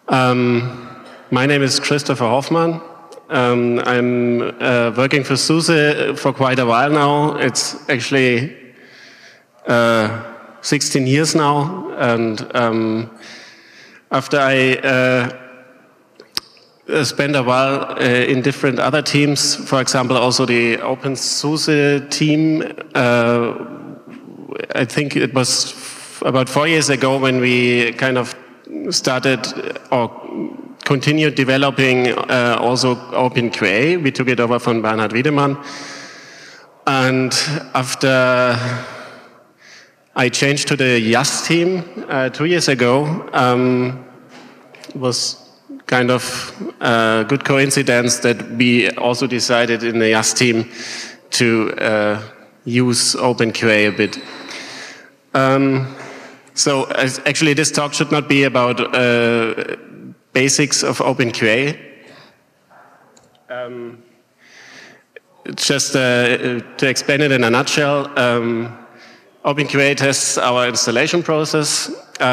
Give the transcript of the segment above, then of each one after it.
My name is Christopher Hoffmann. I'm working for SUSE for quite a while now. It's actually 16 years now, and after I spent a while in different other teams, for example, also the OpenSUSE team. I think it was about 4 years ago when we kind of started or continued developing also OpenQA. We took it over from Bernhard Wiedemann. And after I changed to the YaST team 2 years ago, it was kind of a good coincidence that we also decided in the YaST team to use OpenQA a bit. So actually this talk should not be about basics of OpenQA. Just to explain it in a nutshell, OpenQA tests our installation process.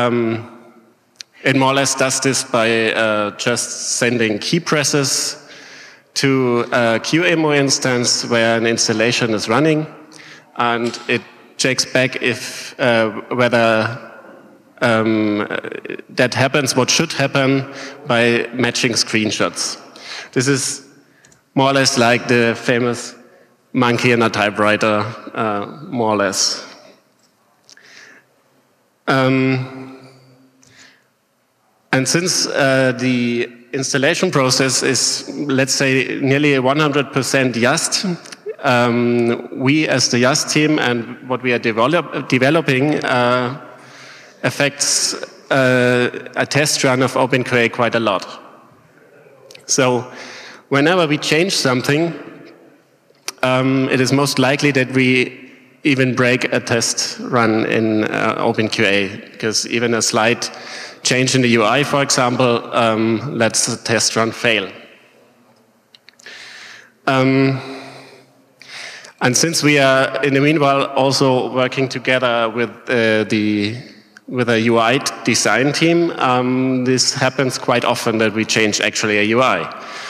It more or less does this by just sending key presses to a QEMU instance where an installation is running, and it checks back if whether that happens, what should happen, by matching screenshots. This is more or less like the famous monkey in a typewriter, more or less. And since the installation process is, let's say, nearly 100% YaST, we as the YaST team and what we are developing affects a test run of OpenQA quite a lot. So whenever we change something, it is most likely that we even break a test run in OpenQA, because even a slight change in the UI, for example, lets the test run fail. And since we are, in the meanwhile, also working together with a UI design team, this happens quite often that we change actually a UI.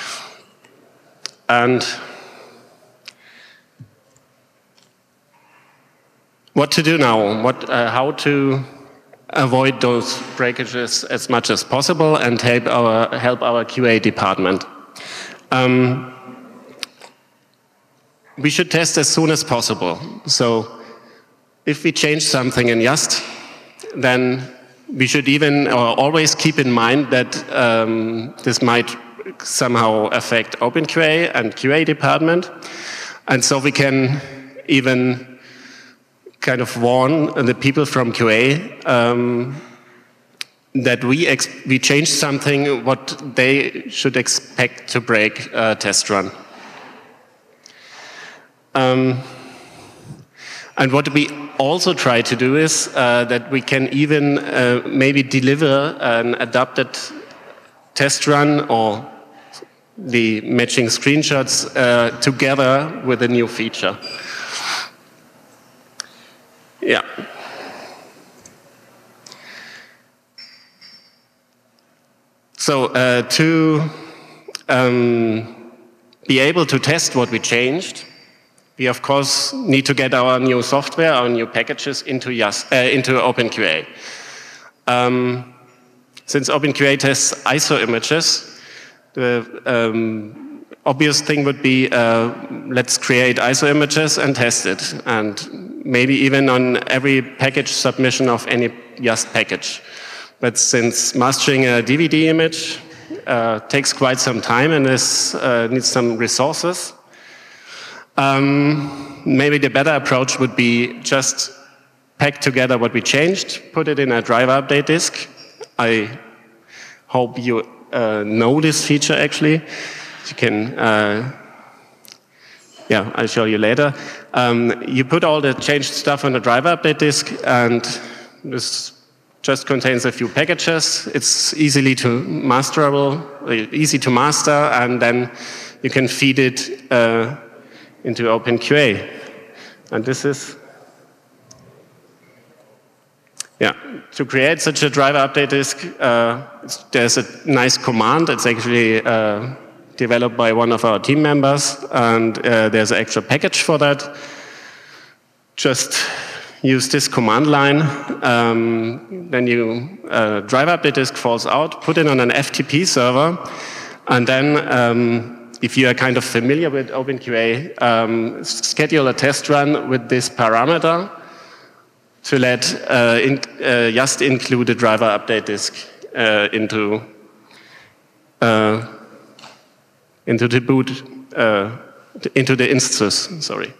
And what to do now? How to avoid those breakages as much as possible and help our QA department? We should test as soon as possible. So if we change something in YaST, then we should even or always keep in mind that this might somehow affect OpenQA and QA department. And so we can even kind of warn the people from QA that we change something what they should expect to break a test run. And what we also try to do is that we can even maybe deliver an adapted test run or the matching screenshots together with a new feature. Yeah. So to be able to test what we changed, we of course need to get our new software, our new packages into OpenQA. Since OpenQA tests ISO images, the obvious thing would be let's create ISO images and test it, and maybe even on every package submission of any YaST package. But since mastering a DVD image takes quite some time and this needs some resources, maybe the better approach would be just pack together what we changed, put it in a driver update disk. I hope you know this feature actually. You can, yeah, I'll show you later. You put all the changed stuff on the driver update disk, and this just contains a few packages. It's easy to master, and then you can feed it into OpenQA. And this is, yeah, to create such a driver update disk, there's a nice command. It's actually developed by one of our team members, and there's an extra package for that. Just use this command line. Then you driver update disk falls out, put it on an FTP server, and then if you are kind of familiar with OpenQA, schedule a test run with this parameter to let just include a driver update disk into the boot, into the instance. Sorry.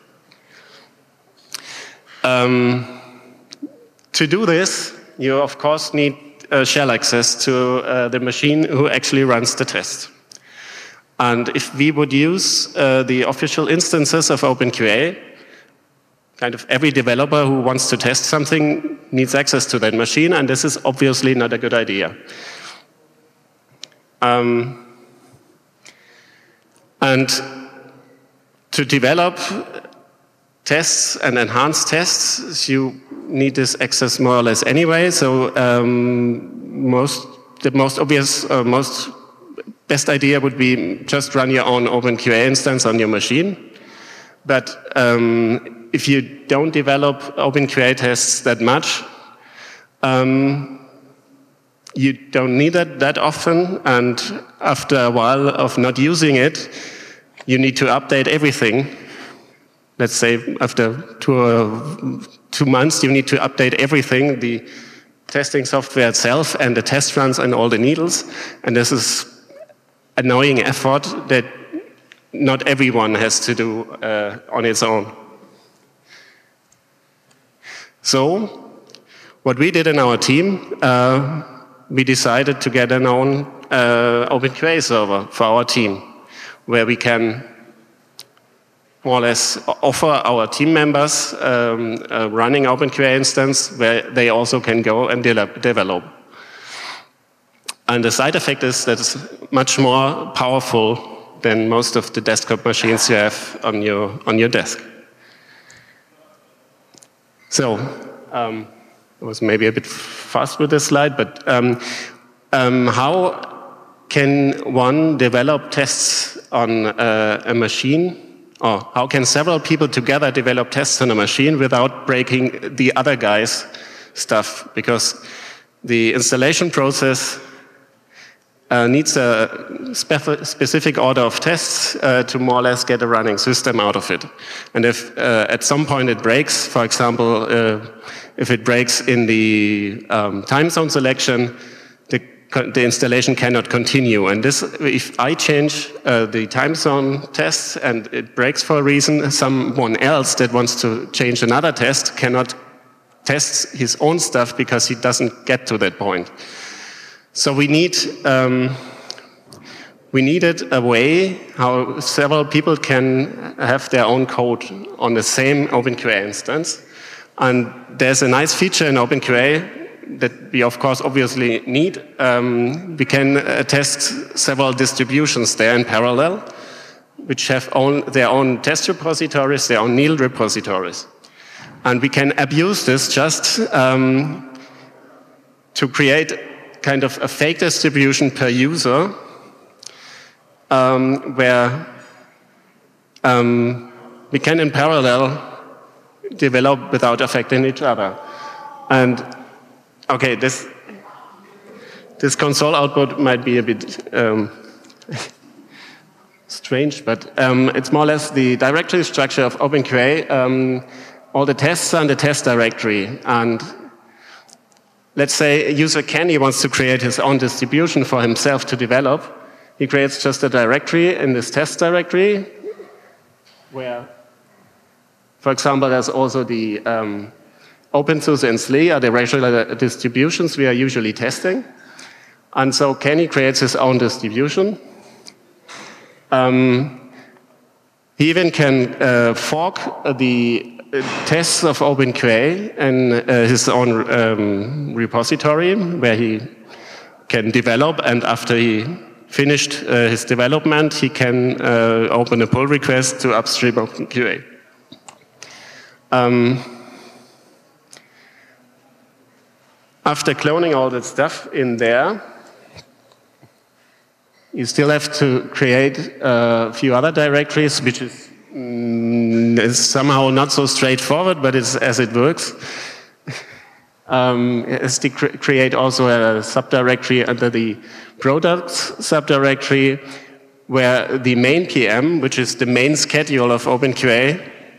To do this, you of course need shell access to the machine who actually runs the test. And if we would use the official instances of OpenQA, kind of every developer who wants to test something needs access to that machine, and this is obviously not a good idea. And to develop tests and enhanced tests, you need this access more or less anyway. So the most obvious, most best idea would be just run your own OpenQA instance on your machine. But if you don't develop OpenQA tests that much, you don't need it that often, and after a while of not using it, you need to update everything. Let's say after 2 months, you need to update everything, the testing software itself and the test runs and all the needles. And this is annoying effort that not everyone has to do on its own. So what we did in our team, we decided to get an own OpenQA server for our team, where we can more or less offer our team members running OpenQA instance where they also can go and develop. And the side effect is that it's much more powerful than most of the desktop machines you have on your desk. So, I was maybe a bit fast with this slide, but how can one develop tests on a machine? Or how can several people together develop tests on a machine without breaking the other guy's stuff? Because the installation process needs a specific order of tests to more or less get a running system out of it. And if at some point it breaks, for example, if it breaks in the time zone selection, the installation cannot continue. And this, if I change the time zone test and it breaks for a reason, someone else that wants to change another test cannot test his own stuff because he doesn't get to that point. So we needed a way how several people can have their own code on the same OpenQA instance. And there's a nice feature in OpenQA that we, of course, obviously need. We can test several distributions there in parallel, which have their own test repositories, their own needle repositories. And we can abuse this just to create kind of a fake distribution per user, where we can in parallel develop without affecting each other. And okay, this console output might be a bit strange, but it's more or less the directory structure of OpenQA. All the tests are in the test directory, and let's say user Kenny wants to create his own distribution for himself to develop. He creates just a directory in this test directory, where, for example, there's also the OpenSUSE and SLE are the regular distributions we are usually testing. And so Kenny creates his own distribution. He even can fork the tests of OpenQA in his own repository, where he can develop, and after he finished his development, he can open a pull request to upstream OpenQA. After cloning all that stuff in there, you still have to create a few other directories, which is somehow not so straightforward, but it's as it works. Is to create also a subdirectory under the products subdirectory, where the main PM, which is the main schedule of OpenQA,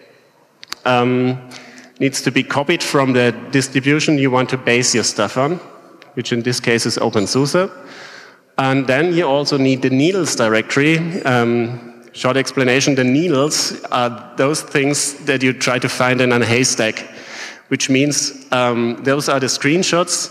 needs to be copied from the distribution you want to base your stuff on, which in this case is OpenSUSE. And then you also need the needles directory. Short explanation, the needles are those things that you try to find in a haystack, which means those are the screenshots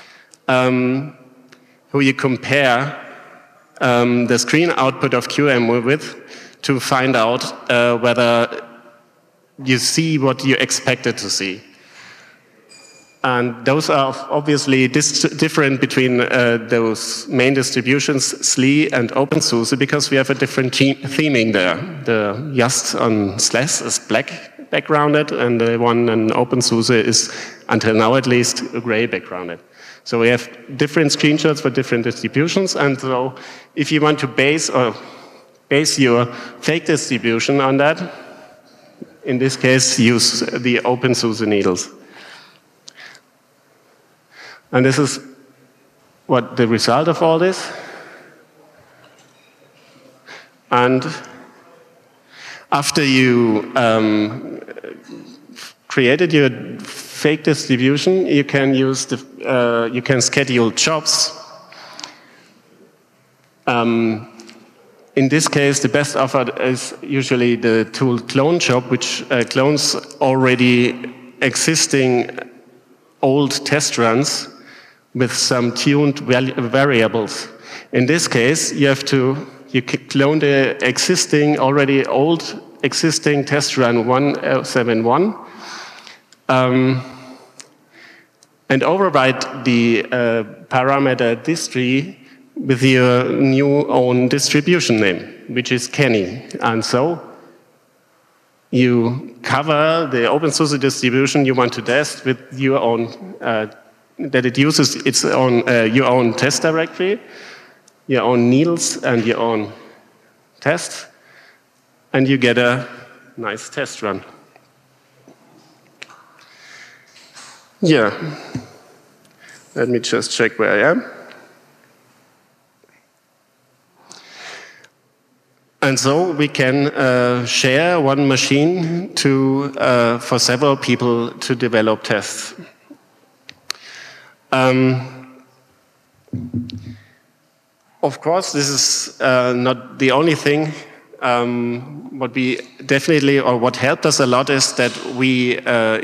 who you compare the screen output of QEMU with to find out whether you see what you expected to see. And those are obviously different between those main distributions, SLE and OpenSUSE, because we have a different theming there. The Just on SLES is black backgrounded, and the one in OpenSUSE is, until now at least, gray backgrounded. So we have different screenshots for different distributions, and so if you want to base your fake distribution on that, in this case, use the OpenSUSE needles. And this is what the result of all this. And after you created your fake distribution, you can use you can schedule jobs. In this case, the best offered is usually the tool clone job, which clones already existing old test runs with some tuned variables. In this case, you clone the already old existing test run 171 and override the parameter distri with your new own distribution name, which is Kenny. And so you cover the OpenSUSE distribution you want to test with your own, that it uses its own, your own test directory, your own needles, and your own test, and you get a nice test run. Yeah. Let me just check where I am. And so we can share one machine for several people to develop tests. Of course, this is not the only thing. What we definitely, or what helped us a lot, is that we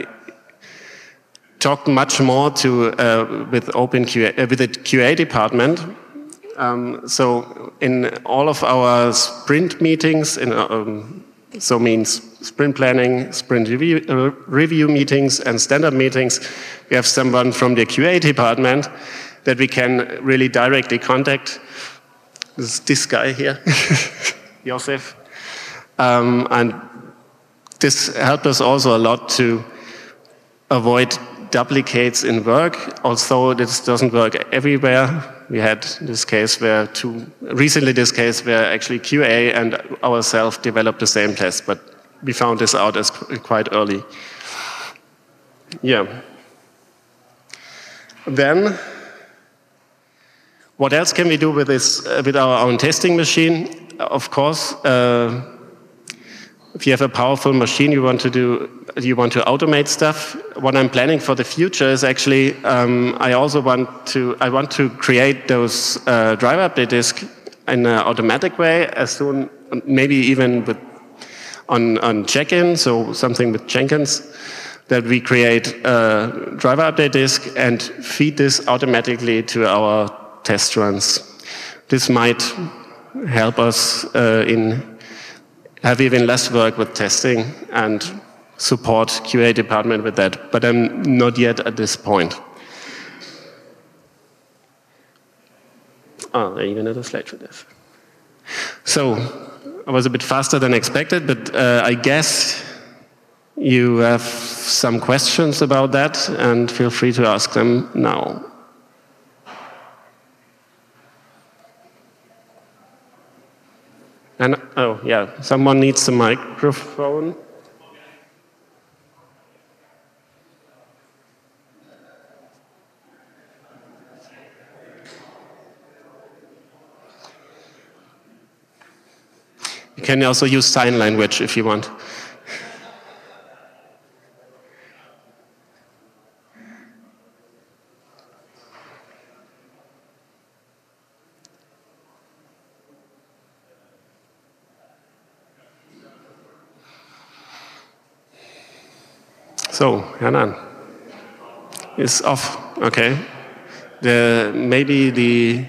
talked much more with OpenQA, with the QA department. So in all of our sprint meetings, so means sprint planning, sprint review meetings, and standard meetings, we have someone from the QA department that we can really directly contact. This guy here, Josef. And this helped us also a lot to avoid duplicates in work. Also, this doesn't work everywhere. We had this case where recently actually QA and ourselves developed the same test, but we found this out as quite early. Yeah. Then, what else can we do with this, with our own testing machine? Of course, if you have a powerful machine, you want to automate stuff. What I'm planning for the future is actually, I want to create those driver update disks in an automatic way, as soon, maybe even on check-in, so something with Jenkins, that we create a driver update disk and feed this automatically to our test runs. This might help us have even less work with testing and support QA department with that, but I'm not yet at this point. Oh, I even had a slide for this. So I was a bit faster than expected, but I guess you have some questions about that, and feel free to ask them now. And, oh, yeah, someone needs the microphone. You can also use sign language if you want. So, Hernan is off. Okay. Maybe the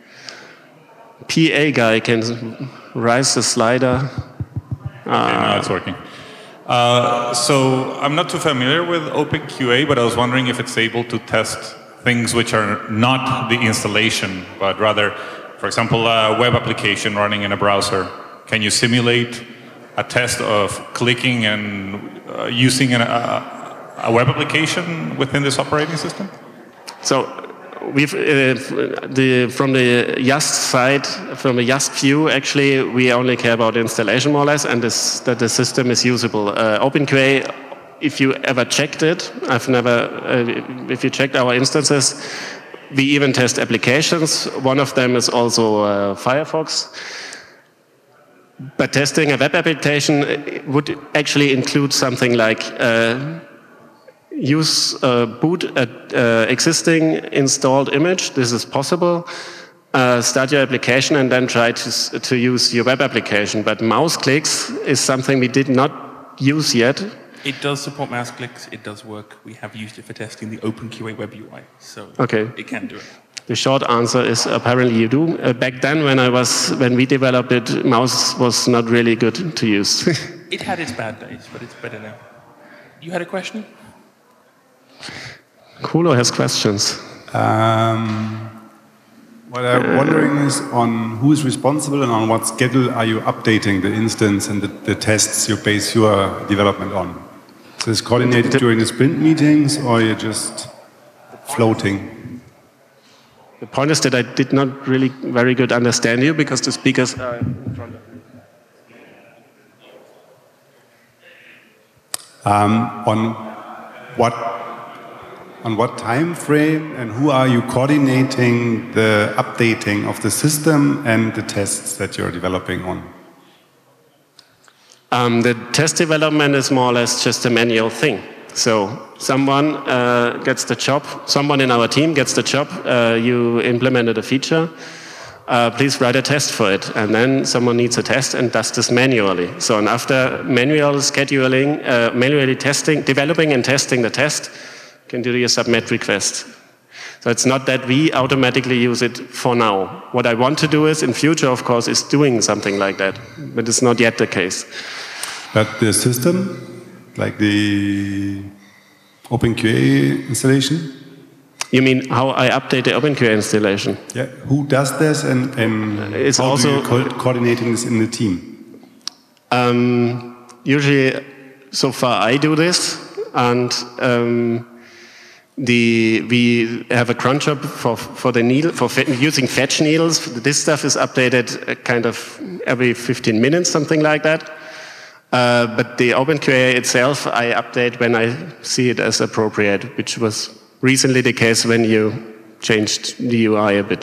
PA guy can rise the slider. Okay, now it's working. So I'm not too familiar with OpenQA, but I was wondering if it's able to test things which are not the installation, but rather, for example, a web application running in a browser. Can you simulate a test of clicking and using a web application within this operating system? So we've from the Yast side, from the Yast view, actually, we only care about installation more or less, and that the system is usable. OpenQA, if you ever checked it, I've never. If you checked our instances, we even test applications. One of them is also Firefox. But testing a web application would actually include something like boot an existing installed image. This is possible. Start your application and then try to use your web application. But mouse clicks is something we did not use yet. It does support mouse clicks. It does work. We have used it for testing the OpenQA web UI, so it can do it. The short answer is apparently you do. Back then, when we developed it, mouse was not really good to use. It had its bad days, but it's better now. You had a question? Kulo has questions. What I'm wondering is on who is responsible and on what schedule are you updating the instance and the tests you base your development on? So is it coordinated during the sprint meetings, or you're just floating? The point is that I did not really very good understand you because the speakers are in front of me. On what time frame and who are you coordinating the updating of the system and the tests that you're developing on? The test development is more or less just a manual thing. So someone gets the job, someone in our team gets the job, you implemented a feature, please write a test for it. And then someone needs a test and does this manually. So and after manual scheduling, manually testing, developing and testing the test, you can do your submit request. So it's not that we automatically use it for now. What I want to do is, in future, of course, is doing something like that. But it's not yet the case. But the system, like the OpenQA installation? You mean how I update the OpenQA installation? Yeah. Who does this and it's how also do you coordinating this in the team? Usually, so far I do this, and we have a cron job for the needle using fetch needles. This stuff is updated kind of every 15 minutes, something like that. But the OpenQA itself, I update when I see it as appropriate, which was recently the case when you changed the UI a bit.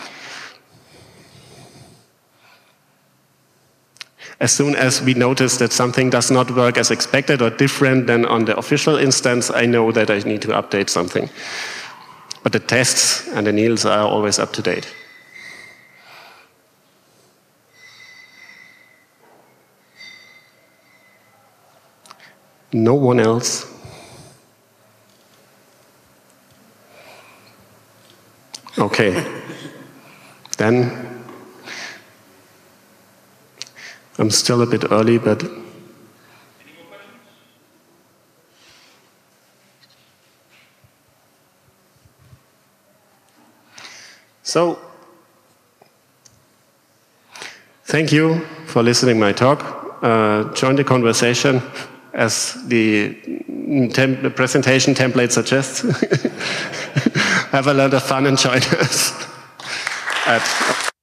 As soon as we notice that something does not work as expected or different than on the official instance, I know that I need to update something. But the tests and the needles are always up to date. No one else? Okay. Then I'm still a bit early, but Any more questions? so thank you for listening to my talk. Join the conversation as the presentation template suggests. Have a lot of fun and join us.